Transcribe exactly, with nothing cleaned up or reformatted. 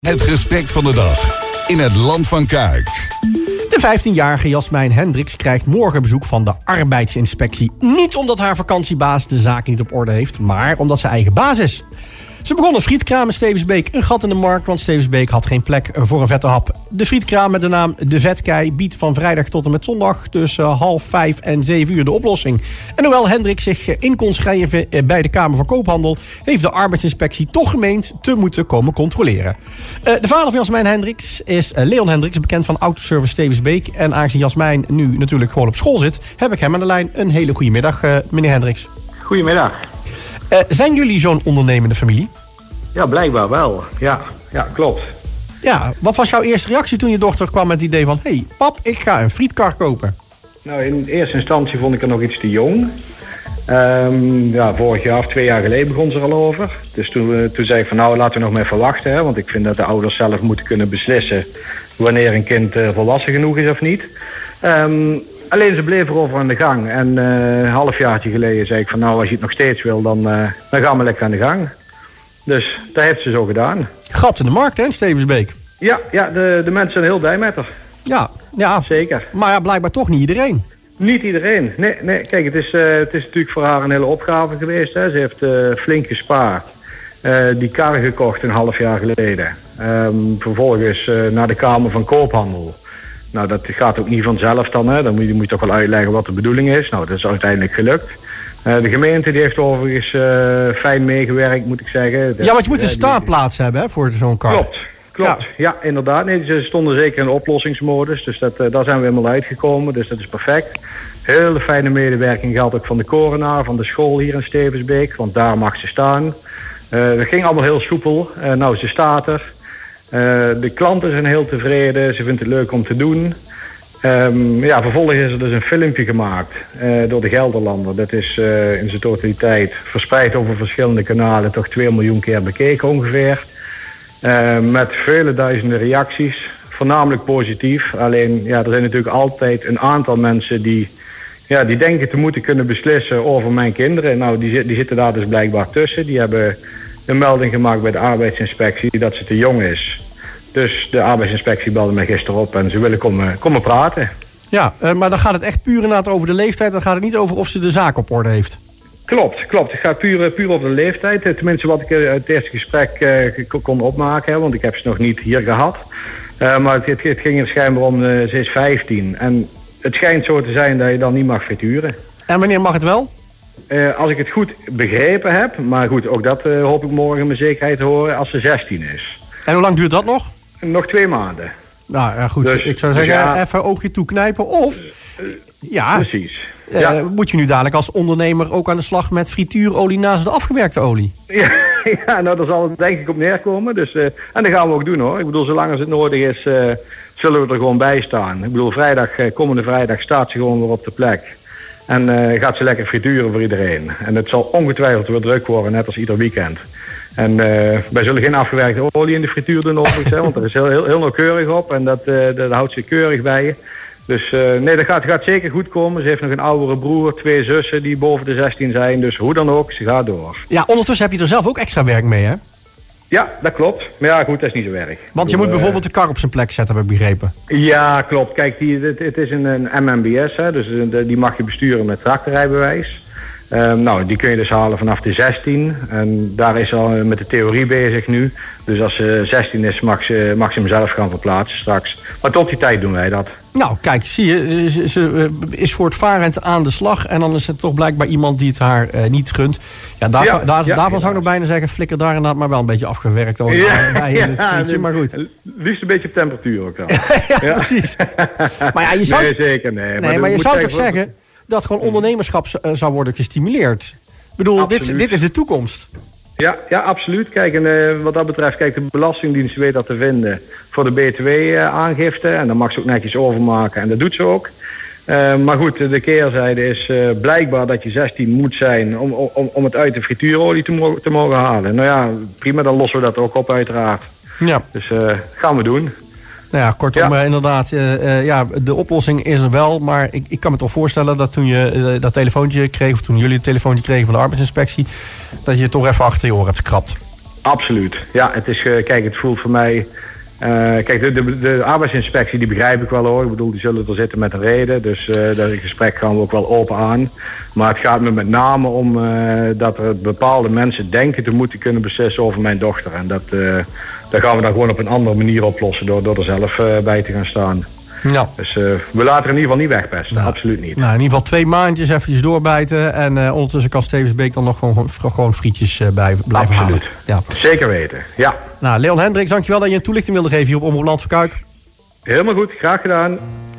Het gesprek van de dag in het Land van Kuik. De vijftienjarige Jasmijn Hendricks krijgt morgen bezoek van de arbeidsinspectie. Niet omdat haar vakantiebaas de zaak niet op orde heeft, maar omdat ze eigen baas is. Ze begon een frietkraam in Stevensbeek, een gat in de markt, want Stevensbeek had geen plek voor een vette hap. De frietkraam met de naam De Vetkei biedt van vrijdag tot en met zondag tussen half vijf en zeven uur de oplossing. En hoewel Hendricks zich in kon schrijven bij de Kamer van Koophandel, heeft de arbeidsinspectie toch gemeend te moeten komen controleren. Uh, de vader van Jasmijn Hendricks is uh, Leon Hendricks, bekend van Autoservice Stevensbeek. En aangezien Jasmijn nu natuurlijk gewoon op school zit, heb ik hem aan de lijn. Een hele goede middag, uh, meneer Hendricks. Goedemiddag. Uh, zijn jullie zo'n ondernemende familie? Ja, blijkbaar wel. Ja, ja, klopt. Ja, wat was jouw eerste reactie toen je dochter kwam met het idee van... hé, hey, pap, ik ga een frietkar kopen? Nou, in eerste instantie vond ik haar nog iets te jong. Um, ja, vorig jaar of twee jaar geleden begon ze er al over. Dus toen, uh, toen zei ik van nou, laten we nog maar even wachten. Hè, want ik vind dat de ouders zelf moeten kunnen beslissen... wanneer een kind uh, volwassen genoeg is of niet. Um, alleen ze bleef erover aan de gang. En uh, een halfjaartje geleden zei ik van nou, als je het nog steeds wil, dan, uh, dan gaan we lekker aan de gang. Dus dat heeft ze zo gedaan. Gat in de markt, hè, Stevensbeek? Ja, ja de, de mensen zijn heel blij met haar. Ja, ja. Zeker. Maar ja, blijkbaar toch niet iedereen. Niet iedereen. Nee, nee. Kijk, het is, uh, het is natuurlijk voor haar een hele opgave geweest. Hè. Ze heeft uh, flink gespaard. Uh, die kar gekocht een half jaar geleden. Um, vervolgens uh, naar de Kamer van Koophandel. Nou, dat gaat ook niet vanzelf dan. Hè. Dan moet je, moet je toch wel uitleggen wat de bedoeling is. Nou, dat is uiteindelijk gelukt. Uh, de gemeente die heeft overigens uh, fijn meegewerkt, moet ik zeggen. De, ja, want je moet een uh, staanplaats die... hebben hè, voor zo'n kar. Klopt, klopt. Ja, ja inderdaad. Nee, ze stonden zeker in de oplossingsmodus. Dus dat, uh, daar zijn we helemaal uitgekomen. Dus dat is perfect. Hele fijne medewerking geldt ook van de Corona, van de school hier in Stevensbeek. Want daar mag ze staan. Uh, dat ging allemaal heel soepel. Uh, nou, ze staat er. Uh, de klanten zijn heel tevreden. Ze vindt het leuk om te doen. Um, ja, vervolgens is er dus een filmpje gemaakt uh, door de Gelderlander. Dat is uh, in zijn totaliteit verspreid over verschillende kanalen toch twee miljoen keer bekeken ongeveer. Uh, met vele duizenden reacties, voornamelijk positief. Alleen, ja, er zijn natuurlijk altijd een aantal mensen die, ja, die denken te moeten kunnen beslissen over mijn kinderen. Nou, die, die zitten daar dus blijkbaar tussen. Die hebben een melding gemaakt bij de arbeidsinspectie dat ze te jong is. Dus de arbeidsinspectie belde mij gisteren op en ze willen komen, komen praten. Ja, uh, maar dan gaat het echt puur inderdaad over de leeftijd. Dan gaat het niet over of ze de zaak op orde heeft. Klopt, klopt. Het gaat puur, puur over de leeftijd. Tenminste wat ik uit het eerste gesprek uh, kon opmaken. Hè, want ik heb ze nog niet hier gehad. Uh, maar het, het ging er schijnbaar om, uh, ze is vijftien. En het schijnt zo te zijn dat je dan niet mag frituren. En wanneer mag het wel? Uh, als ik het goed begrepen heb. Maar goed, ook dat uh, hoop ik morgen met zekerheid te horen als ze zestien is. En hoe lang duurt dat nog? Nog twee maanden. Nou ja, goed. Dus, ik zou zeggen, dus ja, even oogje toeknijpen. Of, uh, ja, precies. Uh, ja. Moet je nu dadelijk als ondernemer ook aan de slag met frituurolie naast de afgewerkte olie? Ja, ja, nou daar zal het denk ik op neerkomen. Dus, uh, en dat gaan we ook doen hoor. Ik bedoel, zolang als het nodig is, uh, zullen we er gewoon bij staan. Ik bedoel, vrijdag, uh, komende vrijdag staat ze gewoon weer op de plek. En uh, gaat ze lekker frituren voor iedereen. En het zal ongetwijfeld weer druk worden, net als ieder weekend. En uh, wij zullen geen afgewerkte olie in de frituur doen overigens, hè, want er is heel, heel, heel nauwkeurig op en dat, uh, dat houdt ze keurig bij je. Dus uh, nee, dat gaat, gaat zeker goed komen. Ze heeft nog een oudere broer, twee zussen die boven de zestien zijn. Dus hoe dan ook, ze gaat door. Ja, ondertussen heb je er zelf ook extra werk mee, hè? Ja, dat klopt. Maar ja, goed, dat is niet zo erg. Want je moet bijvoorbeeld de kar op zijn plek zetten, heb ik begrepen. Ja, klopt. Kijk, die, het, het is een, een M M B S, hè, dus die mag je besturen met tractorrijbewijs. Um, nou, die kun je dus halen vanaf de zestien. En daar is al met de theorie bezig nu. Dus als ze zestien is, mag ze, mag ze hem zelf gaan verplaatsen straks. Maar tot die tijd doen wij dat. Nou, kijk, zie je, ze, ze is voortvarend aan de slag. En dan is het toch blijkbaar iemand die het haar uh, niet gunt. Ja, daar, ja, daar, ja daarvan ja. zou ik nog bijna zeggen, flikker daar inderdaad maar wel een beetje afgewerkt over. Ja, bij ja, het frietje, maar goed. Liefst een beetje op temperatuur ook dan. ja, ja, precies. maar ja, je zou, nee, zeker, nee. nee maar, maar je zou toch zeggen, zeggen dat gewoon ondernemerschap uh, zou worden gestimuleerd. Ik bedoel, dit, dit is de toekomst. Ja, ja, absoluut. Kijk, en uh, wat dat betreft, kijk, de Belastingdienst weet dat te vinden voor de B T W-aangifte. Uh, en dan mag ze ook netjes overmaken en dat doet ze ook. Uh, maar goed, de keerzijde is uh, blijkbaar dat je zestien moet zijn om, om, om het uit de frituurolie te, mo- te mogen halen. Nou ja, prima, dan lossen we dat ook op uiteraard. Ja. Dus uh, gaan we doen. Nou ja, kortom, ja. Uh, inderdaad, uh, uh, ja, de oplossing is er wel. Maar ik, ik kan me toch voorstellen dat toen je uh, dat telefoontje kreeg, of toen jullie het telefoontje kregen van de arbeidsinspectie, dat je toch even achter je oren hebt gekrapt. Absoluut. Ja, het is, uh, kijk, het voelt voor mij... Uh, kijk, de, de, de arbeidsinspectie, die begrijp ik wel hoor. Ik bedoel, die zullen er zitten met een reden. Dus uh, dat gesprek gaan we ook wel open aan. Maar het gaat me met name om uh, dat er bepaalde mensen denken te moeten kunnen beslissen over mijn dochter. En dat, uh, dat gaan we dan gewoon op een andere manier oplossen door, door er zelf uh, bij te gaan staan. Ja. Dus uh, we laten er in ieder geval niet wegpesten, nou, absoluut niet. Nou, in ieder geval twee maandjes eventjes doorbijten. En uh, ondertussen kan Stevensbeek dan nog gewoon, gewoon frietjes uh, bij, blijven absoluut. halen. Ja. Zeker weten, ja. Nou, Leon Hendricks, dankjewel dat je een toelichting wilde geven hier op Omroep Land van Kuik. Helemaal goed, graag gedaan.